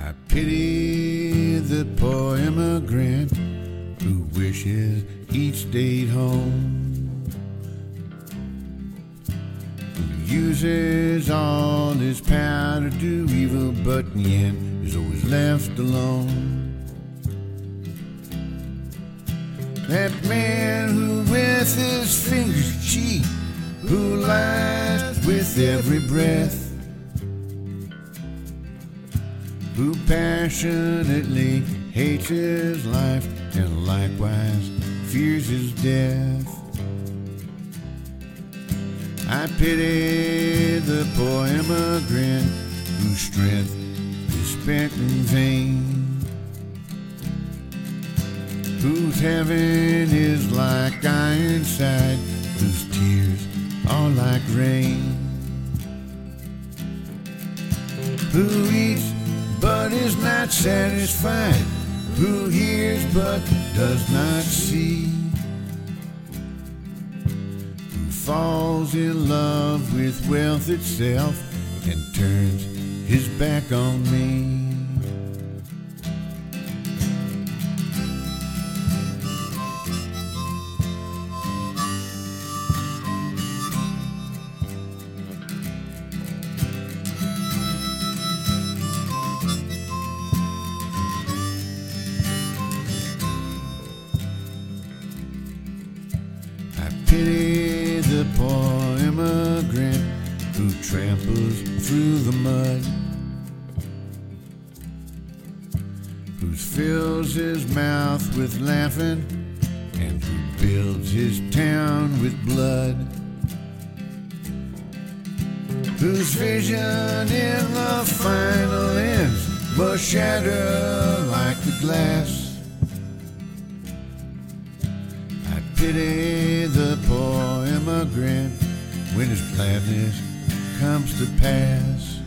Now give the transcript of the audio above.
I pity the poor immigrant who wishes he'd stayed home, who uses all his power to do evil, but in the end is always left alone. That man who with his fingers cheat, who lies with every breath, who passionately hates his life and likewise fears his death. I pity the poor immigrant whose strength is spent in vain, whose heaven is like Ironside, whose tears are like rain, who eats but is not satisfied, who hears but does not see, who falls in love with wealth itself and turns his back on me. I pity the poor immigrant who tramples through the mud, who fills his mouth with laughing and who builds his town with blood, whose vision in the final ends must shatter like the glass. I pity the poor immigrant when his gladness comes to pass.